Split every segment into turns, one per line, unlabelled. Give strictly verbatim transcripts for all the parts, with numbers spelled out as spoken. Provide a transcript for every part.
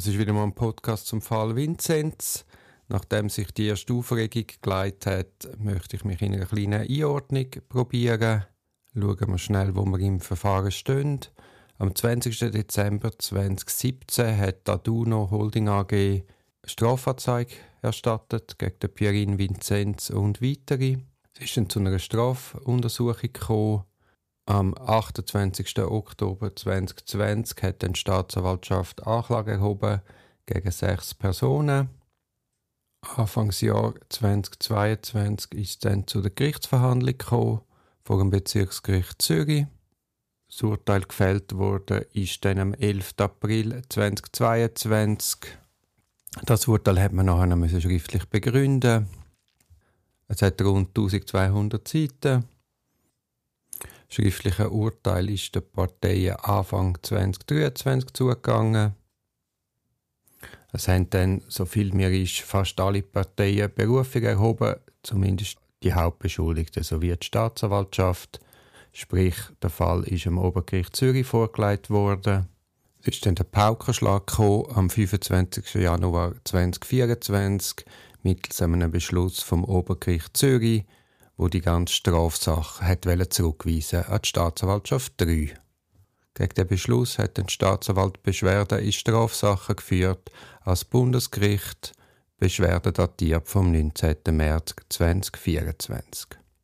ist wieder mal ein Podcast zum Fall Vinzenz. Nachdem sich die erste Aufregung geleitet hat, möchte ich mich in einer kleinen Einordnung probieren. Schauen wir schnell, wo wir im Verfahren stehen. Am zwanzigsten Dezember zweitausendsiebzehn hat die Aduno Holding A G Strafanzeige erstattet gegen den Pierin Vinzenz und weitere. Es ist dann zu einer Strafuntersuchung gekommen. Am achtundzwanzigsten Oktober zweitausendzwanzig hat die Staatsanwaltschaft Anklage erhoben gegen sechs Personen. Anfangsjahr zweitausendzweiundzwanzig ist es dann zu der Gerichtsverhandlung gekommen, vor dem Bezirksgericht Zürich. Das Urteil gefällt wurde ist dann am elften April zweitausendzweiundzwanzig. Das Urteil hat man nachher noch schriftlich begründen. Es hat rund eintausendzweihundert Seiten. Das schriftliche Urteil ist den Parteien Anfang zweitausenddreiundzwanzig zugegangen. Es haben dann, so viel mir ist, fast alle Parteien Berufung erhoben, zumindest die Hauptbeschuldigten sowie die Staatsanwaltschaft. Sprich, der Fall ist am Obergericht Zürich vorgelegt worden. Es ist dann der Paukenschlag gekommen, am fünfundzwanzigsten Januar zweitausendvierundzwanzig mittels einem Beschluss vom Obergericht Zürich, wo die ganze Strafsache hat zurückweisen an die Staatsanwaltschaft drei. Gegen den Beschluss hat die Staatsanwalt Beschwerde in Strafsachen geführt als Bundesgericht, Beschwerde datiert vom neunzehnten März zweitausendvierundzwanzig.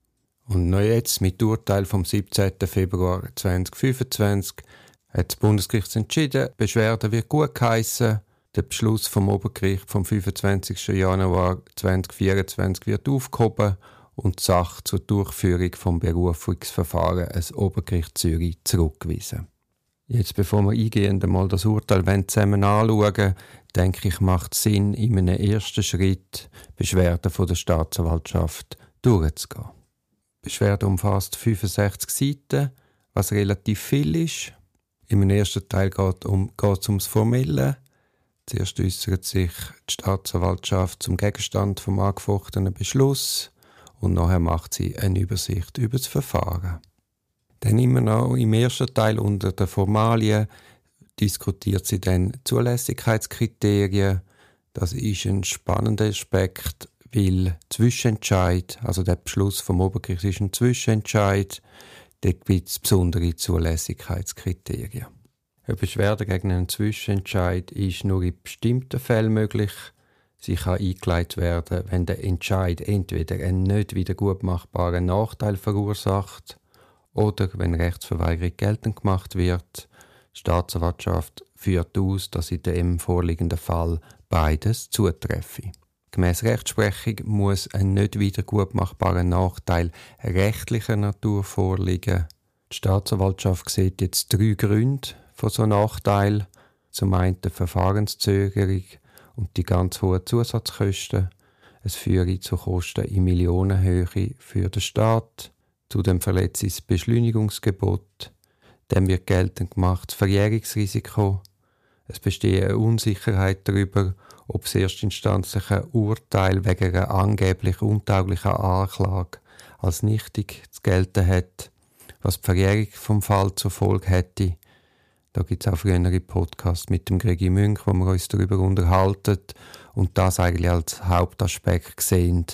Und noch jetzt, mit Urteil vom siebzehnten Februar zweitausendfünfundzwanzig, hat das Bundesgericht entschieden, die Beschwerde wird gutgeheissen, der Beschluss vom Obergericht vom fünfundzwanzigsten Januar zweitausendvierundzwanzig wird aufgehoben und die Sache zur Durchführung des Berufungsverfahrens ans Obergericht Zürich zurückgewiesen. Jetzt, bevor wir eingehend einmal das Urteil zusammen anschauen, denke ich, macht es Sinn, in einem ersten Schritt Beschwerden von der Staatsanwaltschaft durchzugehen. Die Beschwerde umfasst fünfundsechzig Seiten, was relativ viel ist. Im ersten Teil geht es um, ums Formelle. Zuerst äußert sich die Staatsanwaltschaft zum Gegenstand des angefochtenen Beschluss und nachher macht sie eine Übersicht über das Verfahren. Dann immer noch im ersten Teil unter den Formalien diskutiert sie dann Zulässigkeitskriterien. Das ist ein spannender Aspekt, weil Zwischenentscheid, also der Beschluss vom Obergericht ist ein Zwischenentscheid, dort gibt es besondere Zulässigkeitskriterien. Eine Beschwerde gegen einen Zwischenentscheid ist nur in bestimmten Fällen möglich. Sie kann eingeleitet werden, wenn der Entscheid entweder einen nicht wiedergutmachbaren Nachteil verursacht oder wenn Rechtsverweigerung geltend gemacht wird. Die Staatsanwaltschaft führt aus, dass in dem vorliegenden Fall beides zutreffe. Gemäss Rechtsprechung muss ein nicht wiedergutmachbarer Nachteil rechtlicher Natur vorliegen. Die Staatsanwaltschaft sieht jetzt drei Gründe von so einem Nachteil. Zum einen die Verfahrenszögerung und die ganz hohen Zusatzkosten. Es führe zu Kosten in Millionenhöhe für den Staat. Zudem verletzt das Beschleunigungsgebot. Dem wird geltend gemacht das Verjährungsrisiko. Es besteht eine Unsicherheit darüber, ob das erstinstanzliche Urteil wegen einer angeblich untauglichen Anklage als nichtig zu gelten hat, was die Verjährung vom Fall zur Folge hätte. Da gibt es auch frühere Podcasts mit dem Gregi Münch, wo wir uns darüber unterhalten und das eigentlich als Hauptaspekt sehen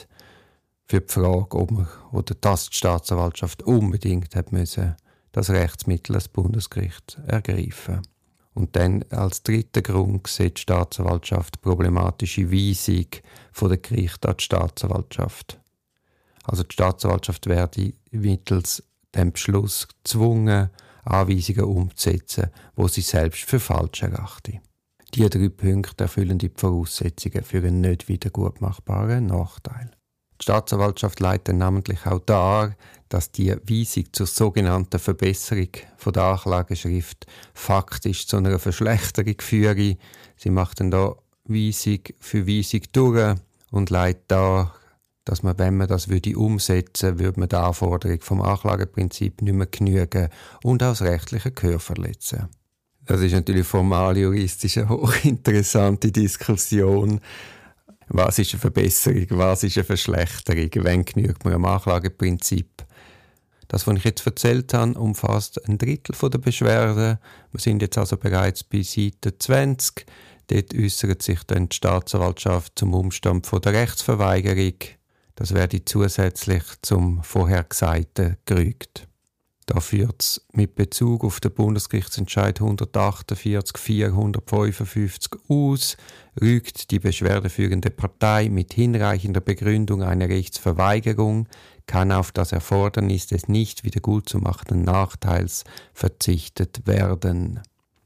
für die Frage, ob man oder dass die Staatsanwaltschaft unbedingt hat müssen, das Rechtsmittel des Bundesgerichts ergreifen. Und dann als dritten Grund sieht die Staatsanwaltschaft problematische Weisung von der Gericht an die Staatsanwaltschaft. Also die Staatsanwaltschaft werde mittels dem Beschluss gezwungen, Anweisungen umzusetzen, wo sie selbst für falsch erachte. Diese drei Punkte erfüllen die Voraussetzungen für einen nicht wiedergutmachbaren Nachteil. Die Staatsanwaltschaft leitet namentlich auch dar, dass die Weisung zur sogenannten Verbesserung von der Anklageschrift faktisch zu einer Verschlechterung führe. Sie macht dann da Weisung für Weisung durch und leitet dar, dass man, wenn man das würde umsetzen würde, würde man der Anforderung vom Anklageprinzip nicht mehr genügen und auch das rechtliche Gehör verletzen. Das ist natürlich formal juristisch eine hochinteressante Diskussion. Was ist eine Verbesserung, was ist eine Verschlechterung, wann genügt man am Anklageprinzip? Das, was ich jetzt erzählt habe, umfasst ein Drittel der Beschwerden. Wir sind jetzt also bereits bei Seite zwanzig. Dort äußert sich dann die Staatsanwaltschaft zum Umstand von der Rechtsverweigerung. Das werde zusätzlich zum vorher Gesagten gerügt. Da führt es mit Bezug auf den Bundesgerichtsentscheid hundertachtundvierzig vierhundertfünfundfünfzig aus, rügt die beschwerdeführende Partei mit hinreichender Begründung eine Rechtsverweigerung, kann auf das Erfordernis des nicht wiedergutzumachenden Nachteils verzichtet werden.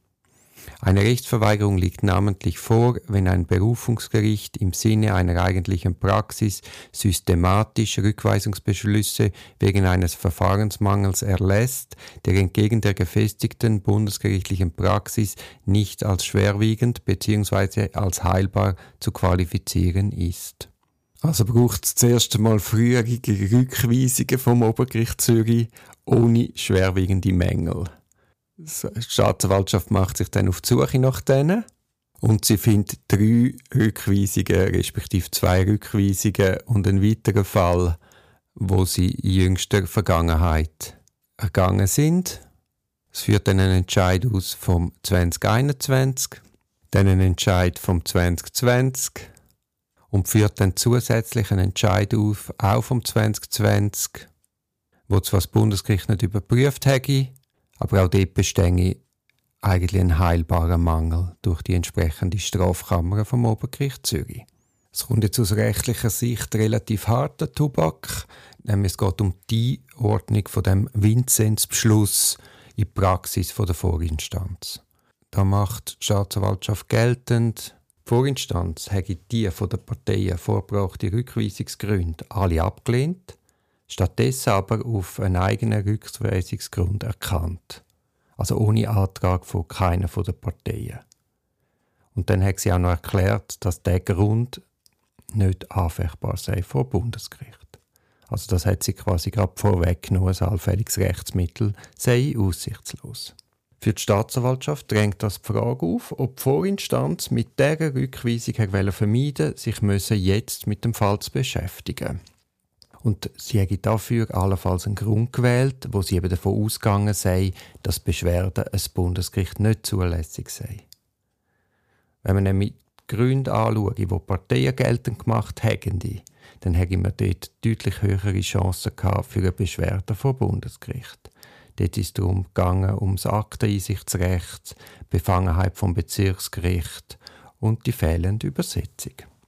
Eine Rechtsverweigerung liegt namentlich vor, wenn ein Berufungsgericht im Sinne einer eigentlichen Praxis systematisch Rückweisungsbeschlüsse wegen eines Verfahrensmangels erlässt, der entgegen der gefestigten bundesgerichtlichen Praxis nicht als schwerwiegend bzw. als heilbar zu qualifizieren ist. Also braucht es zuerst einmal früherige Rückweisungen vom Obergericht Zürich ohne schwerwiegende Mängel. Die Staatsanwaltschaft macht sich dann auf die Suche nach denen und sie findet drei Rückweisungen, respektive zwei Rückweisungen und einen weiteren Fall, wo sie in jüngster Vergangenheit ergangen sind. Es führt dann einen Entscheid aus vom zwanzig einundzwanzig, dann einen Entscheid vom zwanzig zwanzig und führt dann zusätzlich einen Entscheid auf, auch vom zwanzig zwanzig, wo zwar das Bundesgericht nicht überprüft hätte, aber auch dort bestehe eigentlich ein heilbarer Mangel durch die entsprechende Strafkammer vom Obergericht Zürich. Es kommt jetzt aus rechtlicher Sicht relativ harter Tobak, nämlich es geht um die Einordnung von dem Vinzenz-Beschluss in die Praxis von der Vorinstanz. Da macht die Staatsanwaltschaft geltend, die Vorinstanz hätte die von den Parteien vorgebrachte Rückweisungsgründe alle abgelehnt, stattdessen aber auf einen eigenen Rückweisungsgrund erkannt. Also ohne Antrag von keiner der Parteien. Und dann hat sie auch noch erklärt, dass der Grund nicht anfechtbar sei vor Bundesgericht. Also das hat sie quasi gerade vorweggenommen, ein allfälliges Rechtsmittel sei aussichtslos. Für die Staatsanwaltschaft drängt das die Frage auf, ob die Vorinstanz mit dieser Rückweisung vermeiden wollte, sich müssen jetzt mit dem Fall zu beschäftigen. Und sie hätte dafür allenfalls einen Grund gewählt, wo sie eben davon ausgegangen sei, dass Beschwerden ein Bundesgericht nicht zulässig sei. Wenn man nämlich die Gründe anschaut, die die Parteien geltend gemacht hätten, dann hätten wir dort deutlich höhere Chancen gehabt für eine Beschwerde vor Bundesgericht. Dort ist es darum gegangen, um das Akteneinsichtsrecht, Befangenheit vom Bezirksgericht und die fehlende Übersetzung.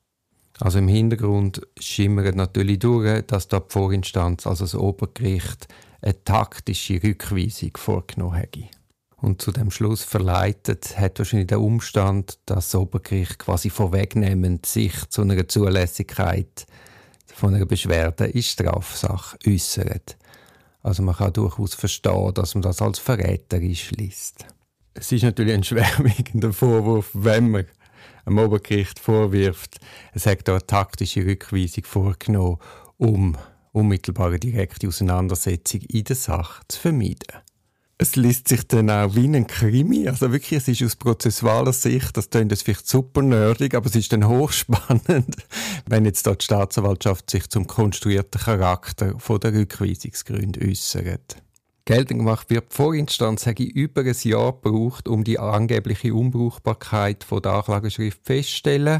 Also im Hintergrund schimmert natürlich durch, dass da die Vorinstanz, also das Obergericht, eine taktische Rückweisung vorgenommen hätte. Und zu dem Schluss verleitet hat wahrscheinlich der Umstand, dass das Obergericht quasi vorwegnehmend sich zu einer Zulässigkeit von einer Beschwerde in Strafsache äußert. Also man kann durchaus verstehen, dass man das als verräterisch liest. Es ist natürlich ein schwerwiegender Vorwurf, wenn man am Obergericht vorwirft, es hat da eine taktische Rückweisung vorgenommen, um unmittelbare direkte Auseinandersetzung in der Sache zu vermeiden. Es liest sich dann auch wie ein Krimi, also wirklich, es ist aus prozessualer Sicht, das klingt jetzt vielleicht super nerdig, aber es ist dann hochspannend, wenn jetzt da die Staatsanwaltschaft sich zum konstruierten Charakter der Rückweisungsgründe äußert. Geltend gemacht wird, die Vorinstanz hätte über ein Jahr gebraucht, um die angebliche Unbrauchbarkeit der Anklageschrift festzustellen.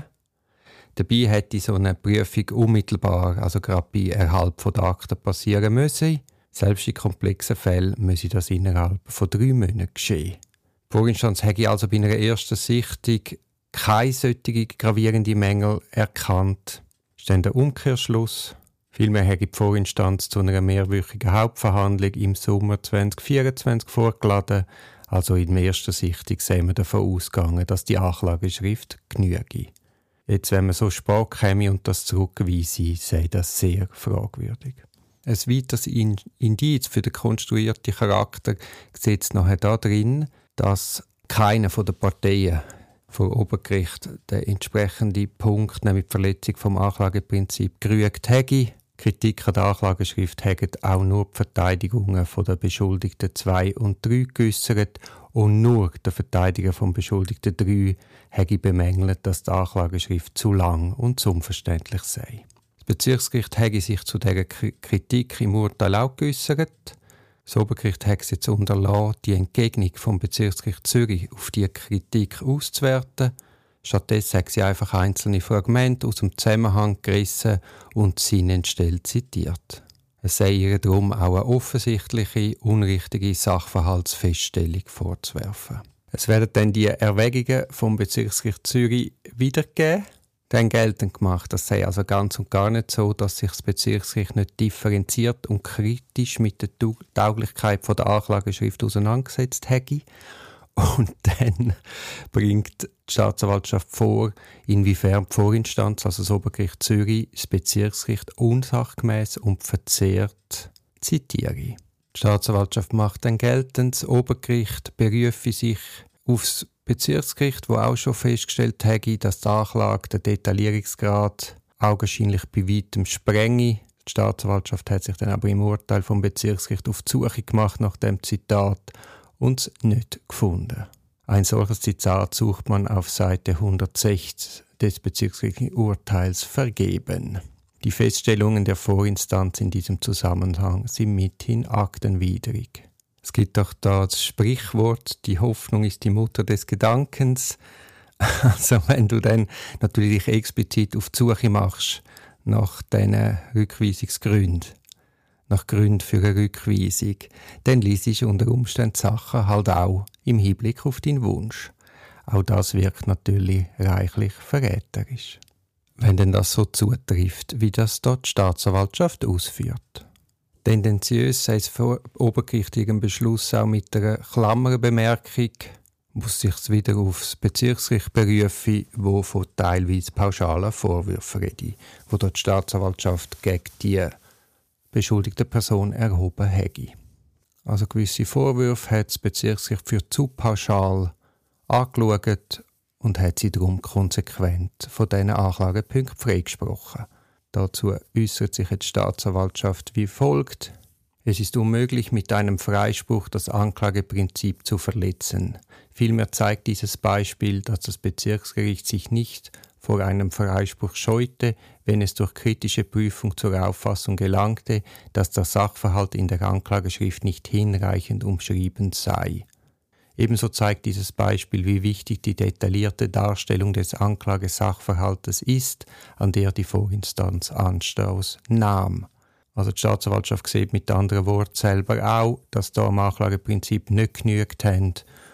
Dabei hätte so eine Prüfung unmittelbar, also gerade bei Erhalt der Akten, passieren müssen. Selbst in komplexen Fällen müsse das innerhalb von drei Monaten geschehen. Die Vorinstanz hätte also bei einer ersten Sichtung keine solche gravierende Mängel erkannt. Das ist dann der Umkehrschluss. Vielmehr hätte die Vorinstanz zu einer mehrwöchigen Hauptverhandlung im Sommer zwanzig vierundzwanzig vorgeladen. Also in der ersten Sichtung sind wir davon ausgegangen, dass die Anklageschrift genüge. Jetzt, wenn man so spät käme und das zurückweise, sei das sehr fragwürdig. Ein weiteres Indiz für den konstruierten Charakter sieht nachher darin, dass keine der Parteien vor Obergericht den entsprechenden Punkt, nämlich die Verletzung vom Anklageprinzip, gerügt hätte. Kritik an der Anklageschrift hätten auch nur die Verteidigungen der Beschuldigten zwei und drei geäussert und nur der Verteidiger vom Beschuldigten drei hätte bemängelt, dass die Anklageschrift zu lang und zu unverständlich sei. Das Bezirksgericht hätte sich zu dieser Kritik im Urteil auch geäussert. Das Obergericht hätte es jetzt unterlassen, die Entgegnung vom Bezirksgericht Zürich auf diese Kritik auszuwerten. Stattdessen hat sie einfach einzelne Fragmente aus dem Zusammenhang gerissen und sinnentstellt zitiert. Es sei ihr darum auch eine offensichtliche, unrichtige Sachverhaltsfeststellung vorzuwerfen. Es werden dann die Erwägungen vom Bezirksgericht Zürich wiedergegeben, dann geltend gemacht. Das sei also ganz und gar nicht so, dass sich das Bezirksgericht nicht differenziert und kritisch mit der Tauglichkeit der Anklageschrift auseinandergesetzt hätte. Und dann bringt die Staatsanwaltschaft vor, inwiefern die Vorinstanz, also das Obergericht Zürich, das Bezirksgericht unsachgemäß und verzehrt zitiere. Die Staatsanwaltschaft macht dann geltend, das Obergericht berufe sich auf das Bezirksgericht, wo auch schon festgestellt hätte, dass die Anklage den Detaillierungsgrad augenscheinlich bei weitem sprenge. Die Staatsanwaltschaft hat sich dann aber im Urteil vom Bezirksgericht auf die Suche gemacht nach dem Zitat und es nicht gefunden. Ein solches Zitat sucht man auf Seite hundertsechzig des bezirksgerichtlichen Urteils vergeben. Die Feststellungen der Vorinstanz in diesem Zusammenhang sind mithin aktenwidrig. Es gibt doch da das Sprichwort, die Hoffnung ist die Mutter des Gedankens. Also wenn du dann natürlich dich explizit auf die Suche machst nach diesen Rückweisungsgründen, nach Gründen für eine Rückweisung, dann liest du unter Umständen Sachen halt auch im Hinblick auf deinen Wunsch. Auch das wirkt natürlich reichlich verräterisch. Wenn denn das so zutrifft, wie das dort die Staatsanwaltschaft ausführt. Tendenziös sei es vor obergerichtigem Beschluss auch mit einer Klammerbemerkung, muss sich wieder aufs Bezirksgericht berufen, wo von teilweise pauschalen Vorwürfen rede, wo dort die Staatsanwaltschaft gegen die beschuldigte Person erhoben hätte. Also gewisse Vorwürfe hat das Bezirksgericht für zu pauschal angeschaut und hat sie darum konsequent von diesen Anklagepunkten freigesprochen. Dazu äußert sich die Staatsanwaltschaft wie folgt. Es ist unmöglich, mit einem Freispruch das Anklageprinzip zu verletzen. Vielmehr zeigt dieses Beispiel, dass das Bezirksgericht sich nicht vor einem Freispruch scheute, wenn es durch kritische Prüfung zur Auffassung gelangte, dass der Sachverhalt in der Anklageschrift nicht hinreichend umschrieben sei. Ebenso zeigt dieses Beispiel, wie wichtig die detaillierte Darstellung des Anklagesachverhaltes ist, an der die Vorinstanz Anstoß nahm. Also die Staatsanwaltschaft sieht mit anderen Worten selber auch, dass da am Anklageprinzip nicht genügt haben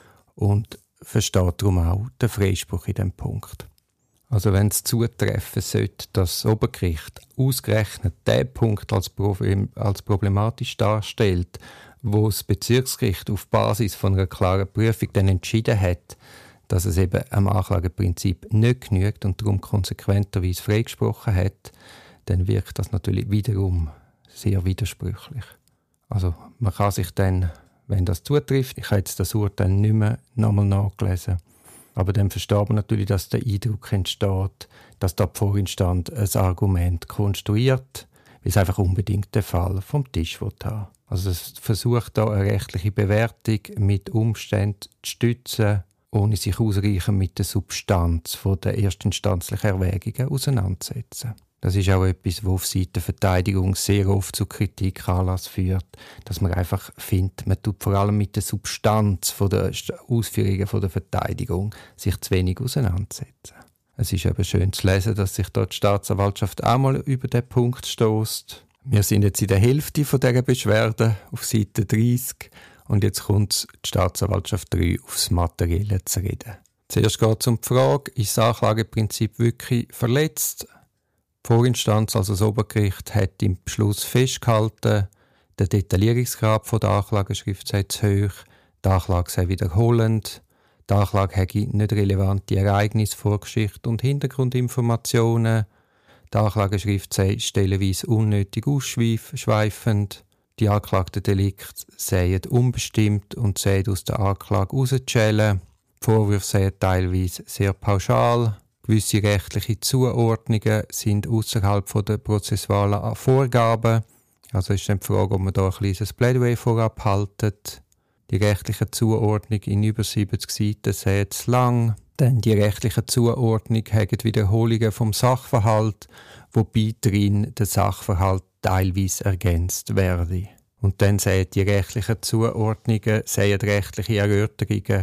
und versteht darum auch den Freispruch in diesem Punkt. Also wenn es zutreffen sollte, dass das Obergericht ausgerechnet den Punkt als, Problem, als problematisch darstellt, wo das Bezirksgericht auf Basis von einer klaren Prüfung dann entschieden hat, dass es eben am Anklageprinzip nicht genügt und darum konsequenterweise freigesprochen hat, dann wirkt das natürlich wiederum sehr widersprüchlich. Also man kann sich dann, wenn das zutrifft, ich habe jetzt das Urteil nicht mehr nochmal nachgelesen, aber dann versteht man natürlich, dass der Eindruck entsteht, dass da die Vorinstanz ein Argument konstruiert, weil es einfach unbedingt den Fall vom Tisch haben. Also es versucht da eine rechtliche Bewertung mit Umständen zu stützen, ohne sich ausreichend mit der Substanz der erstinstanzlichen Erwägungen auseinanderzusetzen. Das ist auch etwas, was auf Seiten der Verteidigung sehr oft zu Kritik Anlass führt, dass man einfach findet, man tut vor allem mit der Substanz der Ausführungen der Verteidigung sich zu wenig auseinandersetzen. Es ist eben schön zu lesen, dass sich dort die Staatsanwaltschaft auch mal über diesen Punkt stößt. Wir sind jetzt in der Hälfte von dieser Beschwerde auf Seite dreißig und jetzt kommt die Staatsanwaltschaft drei aufs Materielle zu reden. Zuerst geht es um die Frage, ist das Anklageprinzip wirklich verletzt? Die Vorinstanz, also das Obergericht, hat im Beschluss festgehalten, der Detaillierungsgrad der Anklageschrift sei zu hoch, die Anklage sei wiederholend, die Anklage hätte nicht relevante Ereignisse, Vorgeschichte und Hintergrundinformationen, die Anklageschrift sei stellenweise unnötig ausschweifend, die angeklagten Delikte seien unbestimmt und seien aus der Anklage rauszuschälen, die Vorwürfe seien teilweise sehr pauschal, gewisse rechtliche Zuordnungen sind außerhalb der prozessualen Vorgaben. Also ist dann die Frage, ob man da ein kleines Plädoyer vorab haltet. Die rechtliche Zuordnung in über siebzig Seiten sehr zu lang. Dann die rechtliche Zuordnung hat Wiederholungen vom Sachverhalt, wobei drin der Sachverhalt teilweise ergänzt werde. Und dann sehen die rechtlichen Zuordnungen, sehen rechtliche Erörterungen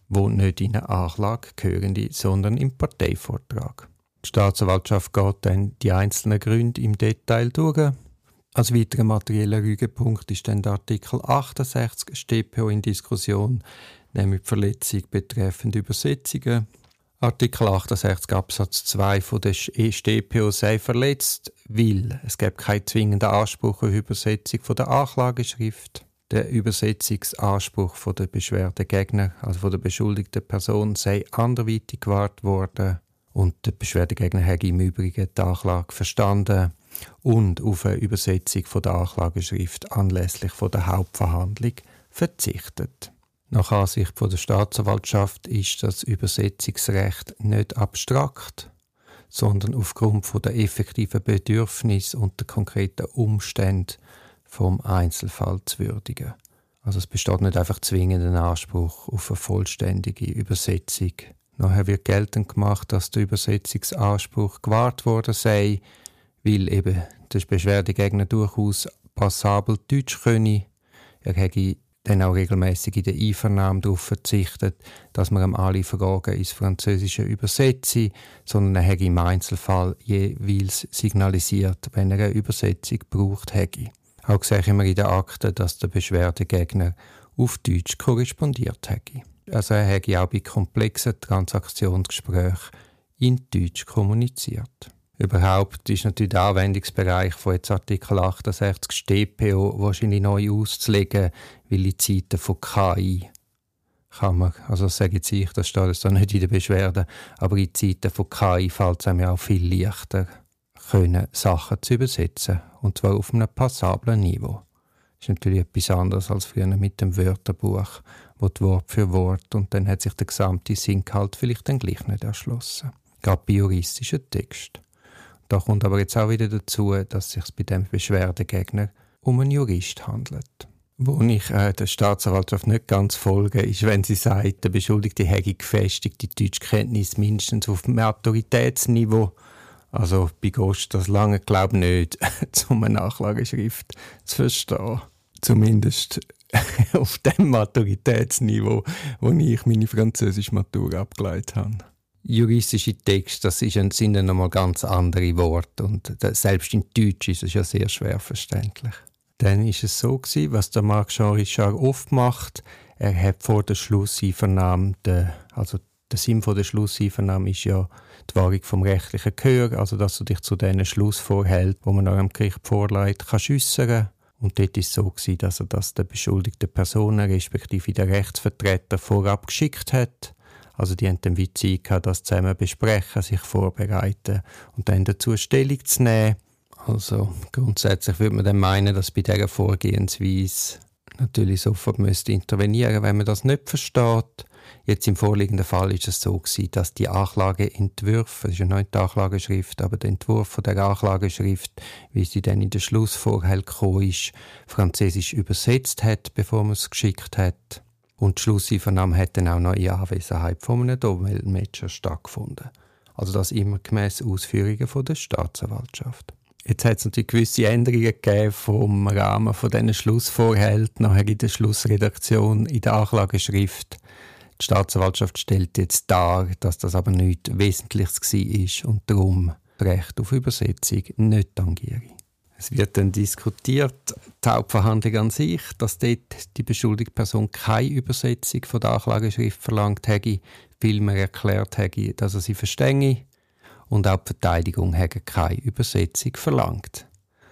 die nicht in eine Anklage gehören, sondern im Parteivortrag. Die Staatsanwaltschaft geht dann die einzelnen Gründe im Detail durch. Als weiterer materieller Rügepunkt ist dann der Artikel achtundsechzig S t P O in Diskussion, nämlich die Verletzung betreffend Übersetzungen. Artikel achtundsechzig Absatz zwei von der S t P O sei verletzt, weil es gibt keinen zwingenden Anspruch auf Übersetzung von der Anklageschrift. Der Übersetzungsanspruch von der Beschwerdegegner, also von der beschuldigten Person, sei anderweitig gewahrt worden und der Beschwerdegegner habe im Übrigen die Anklage verstanden und auf eine Übersetzung von der Anklageschrift anlässlich von der Hauptverhandlung verzichtet. Nach Ansicht von der Staatsanwaltschaft ist das Übersetzungsrecht nicht abstrakt, sondern aufgrund von der effektiven Bedürfnisse und der konkreten Umstände vom Einzelfall zu würdigen. Also es besteht nicht einfach zwingend ein Anspruch auf eine vollständige Übersetzung. Nachher wird geltend gemacht, dass der Übersetzungsanspruch gewahrt worden sei, weil eben der Beschwerdegegner durchaus passabel Deutsch könne. Er hätte dann auch regelmäßig in der Einvernahme darauf verzichtet, dass man ihm alle Fragen ins Französische übersetze, sondern er hätte im Einzelfall jeweils signalisiert, wenn er eine Übersetzung gebraucht hätte. Auch sehen wir in den Akten, dass der Beschwerdegegner auf Deutsch korrespondiert hätte. Also er hätte auch bei komplexen Transaktionsgesprächen in Deutsch kommuniziert. Überhaupt ist natürlich der Anwendungsbereich von jetzt Artikel achtundsechzig S t P O wahrscheinlich neu auszulegen, weil in Zeiten von K I kann man, also das sage ich, das steht jetzt nicht in der Beschwerde, aber in Zeiten von K I fällt es einem ja auch viel leichter, können Sachen zu übersetzen, und zwar auf einem passablen Niveau. Das ist natürlich etwas anderes als früher mit dem Wörterbuch, wo die Wort für Wort und dann hat sich der gesamte Sinngehalt vielleicht dann gleich nicht erschlossen. Gerade bei juristischen Texten. Da kommt aber jetzt auch wieder dazu, dass es sich bei dem Beschwerdegegner um einen Jurist handelt. Wo ich äh, der Staatsanwaltschaft nicht ganz folge, ist, wenn sie sagt, der Beschuldigte hätte gefestigte Deutschkenntnis mindestens auf Maturitätsniveau. Also bei Ghost das lange glaube ich nicht, um eine Nachlageschrift zu verstehen. Zumindest auf dem Maturitätsniveau, wo ich meine französische Matur abgeleitet habe. Juristische Texte, das sind dann nochmal ganz andere Worte und selbst in Deutsch ist es ja sehr schwer verständlich. Dann ist es so gewesen, was der Marc-Jean Richard oft macht, er hat vor der Schlusseinvernahme, also der Sinn von der Schlusseinvernahme ist ja die Wahrung vom rechtlichen Gehör, also dass du dich zu diesen Schlussvorhälten, wo man nach dem Gericht vorlegt, kannst äussern. Und dort war es so gewesen, dass er das der beschuldigten Personen, respektive der Rechtsvertreter, vorab geschickt hat. Also die haben dann wie Zeit gehabt, das zusammen besprechen, sich vorbereiten und dann dazu Stellung zu nehmen. Also grundsätzlich würde man dann meinen, dass bei dieser Vorgehensweise natürlich sofort müsste intervenieren, wenn man das nicht versteht. Jetzt im vorliegenden Fall ist es so gewesen, dass die Anklageentwürfe, es ist ja nicht die Anklageschrift, aber der Entwurf von der Anklageschrift, wie sie dann in den Schlussvorhalt gekommen ist, französisch übersetzt hat, bevor man es geschickt hat. Und die Schlusseinvernahme hat dann auch noch in Anwesenheit von einem Dolmetscher stattgefunden. Also das immer gemäss Ausführungen von der Staatsanwaltschaft. Jetzt hat es natürlich gewisse Änderungen gegeben vom Rahmen von diesen Schlussvorhälten nachher in der Schlussredaktion in der Anklageschrift. Die Staatsanwaltschaft stellt jetzt dar, dass das aber nichts Wesentliches war und darum das Recht auf Übersetzung nicht tangiere. Es wird dann diskutiert, die Hauptverhandlung an sich, dass dort die beschuldigte Person keine Übersetzung von der Anklageschrift verlangt hätte, vielmehr erklärt hätte, dass er sie verstehe. Und auch die Verteidigung hätte keine Übersetzung verlangt.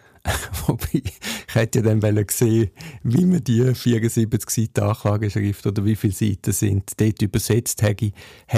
Wobei, ich hätte ja dann gesehen, wie man die vierundsiebzig Seiten Anklageschrift oder wie viele Seiten sind, dort übersetzt hätte.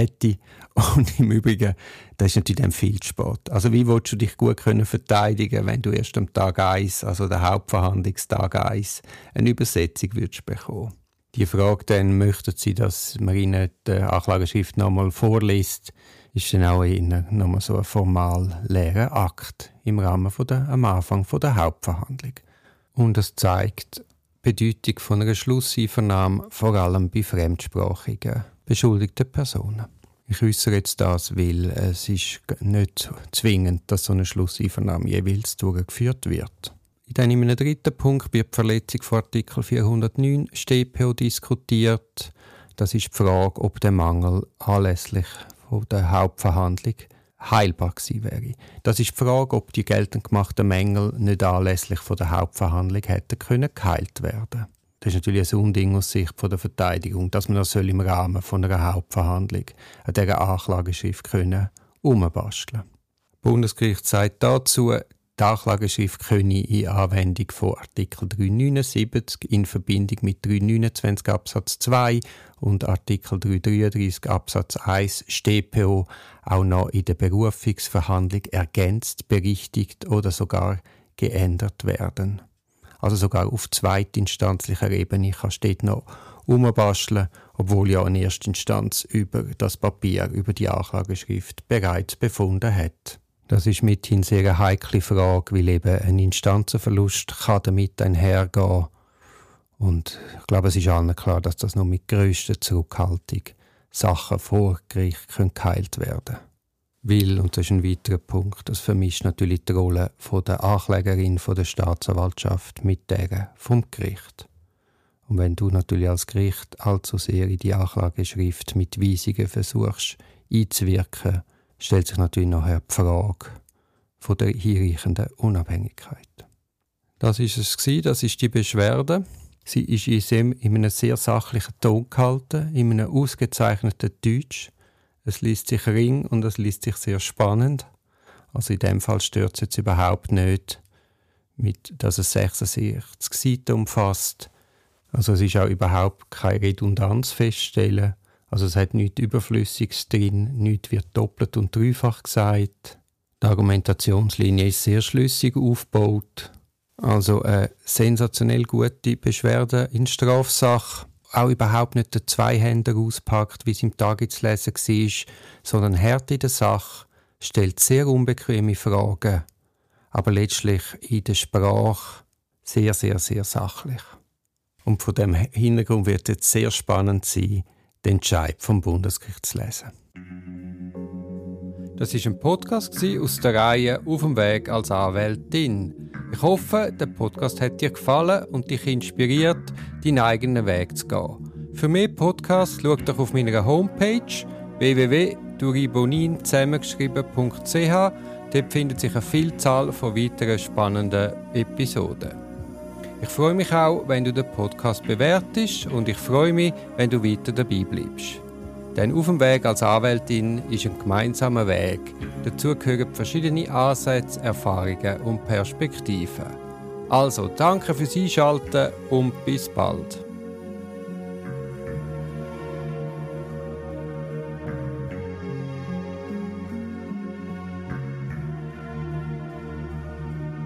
Und im Übrigen, das ist natürlich dann viel zu spät. Also wie willst du dich gut können verteidigen, wenn du erst am Tag eins, also der Hauptverhandlungstag eins, eine Übersetzung würdest bekommen? Die Frage dann, möchten Sie, dass man Ihnen die Anklageschrift nochmal vorliest, ist dann auch nochmal so ein formal leerer Akt im Rahmen von der, am Anfang von der Hauptverhandlung. Und es zeigt die Bedeutung von einer Schlusseinvernahme, vor allem bei fremdsprachigen beschuldigten Personen. Ich äußere jetzt das, weil es ist nicht zwingend, dass so eine Schlusseinvernahme jeweils durchgeführt wird. Dann in einem dritten Punkt wird die Verletzung von Artikel vierhundertneun S t P O diskutiert. Das ist die Frage, ob der Mangel anlässlich von der Hauptverhandlung heilbar gewesen wäre. Das ist die Frage, ob die geltend gemachten Mängel nicht anlässlich von der Hauptverhandlung hätten können geheilt werden. Das ist natürlich ein Unding aus Sicht der Verteidigung, dass man das soll im Rahmen von einer Hauptverhandlung an dieser Anklageschrift können umbasteln. Das Bundesgericht sagt dazu, die Anklageschrift könne in Anwendung von Artikel dreihundertneunundsiebzig in Verbindung mit dreihundertneunundzwanzig Absatz zwei und Artikel dreihundertdreiunddreißig Absatz eins StPO auch noch in der Berufungsverhandlung ergänzt, berichtigt oder sogar geändert werden. Also sogar auf zweitinstanzlicher Ebene kannst du dort noch umbasteln, obwohl ja eine Erstinstanz über das Papier, über die Anklageschrift bereits befunden hat. Das ist mithin eine sehr heikle Frage, weil eben ein Instanzenverlust kann damit einhergehen. Und ich glaube, es ist allen klar, dass das nur mit grösster Zurückhaltung Sachen vor Gericht geheilt werden können. Weil, und das ist ein weiterer Punkt, das vermischt natürlich die Rolle von der Anklägerin von der Staatsanwaltschaft mit der vom Gericht. Und wenn du natürlich als Gericht allzu sehr in die Anklageschrift mit Weisungen versuchst einzuwirken, stellt sich natürlich nachher die Frage von der hinreichenden Unabhängigkeit. Das ist es gewesen, das ist die Beschwerde. Sie ist in einem sehr sachlichen Ton gehalten, in einem ausgezeichneten Deutsch. Es liest sich ring und es liest sich sehr spannend. Also in dem Fall stört es jetzt überhaupt nicht, mit, dass es sechsundsechzig Seiten umfasst. Also es ist auch überhaupt keine Redundanz feststellen. Also es hat nichts Überflüssiges drin, nichts wird doppelt und dreifach gesagt. Die Argumentationslinie ist sehr schlüssig aufgebaut. Also eine sensationell gute Beschwerde in Strafsache. Auch überhaupt nicht der Zweihänder auspackt, wie es im Tag zu lesen war, sondern hart in der Sache, stellt sehr unbequeme Fragen, aber letztlich in der Sprache sehr, sehr, sehr sachlich. Und von dem Hintergrund wird es sehr spannend sein, den Entscheid vom Bundesgericht zu lesen. Das war ein Podcast aus der Reihe «Auf dem Weg als Anwältin». Ich hoffe, der Podcast hat dir gefallen und dich inspiriert, deinen eigenen Weg zu gehen. Für mehr Podcasts schau doch auf meiner Homepage w w w punkt duribonin zusammengeschrieben punkt c h. Dort findet sich eine Vielzahl von weiteren spannenden Episoden. Ich freue mich auch, wenn du den Podcast bewertest und ich freue mich, wenn du weiter dabei bleibst. Denn auf dem Weg als Anwältin ist ein gemeinsamer Weg. Dazu gehören verschiedene Ansätze, Erfahrungen und Perspektiven. Also, danke fürs Einschalten und bis bald.